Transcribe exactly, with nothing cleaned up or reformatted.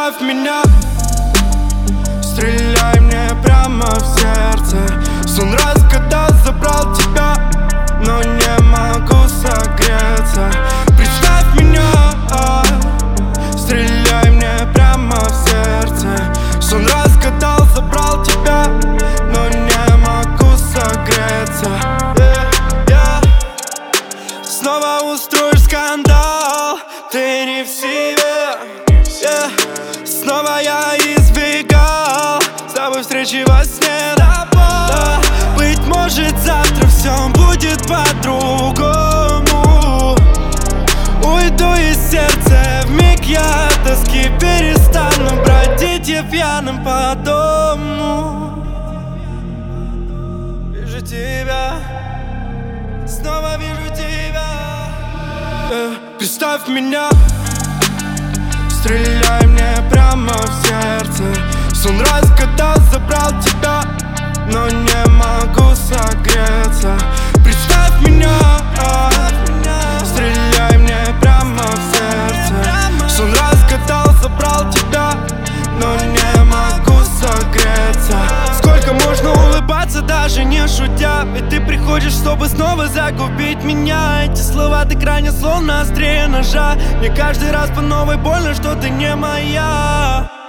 Представь меня, стреляй мне прямо в сердце. Сон разгадал, забрал тебя, но не могу согреться. Представь меня, стреляй мне прямо в сердце. Сон разгадал, забрал тебя, но не могу согреться. yeah, yeah. Снова устроишь скандал, ты не в себе. yeah. Снова я избегал с тобой встречи во сне. Да, быть может завтра все будет по-другому. Уйду из сердца, вмиг я от тоски перестану бродить я пьяным по дому. Вижу тебя, снова вижу тебя. э, Представь меня, стреляй мне прямо в сердце. Сон разгадал, забрал тебя, но не могу согреться. Представь меня, стреляй мне прямо в сердце. Сон разгадал, забрал тебя, но не могу согреться. Сколько можно улыбаться, даже не шутя? Ведь ты приходишь, чтобы снова загубить меня. Эти слова ты крайне словно острее ножа. Мне каждый раз по новой больно, что ты не моя.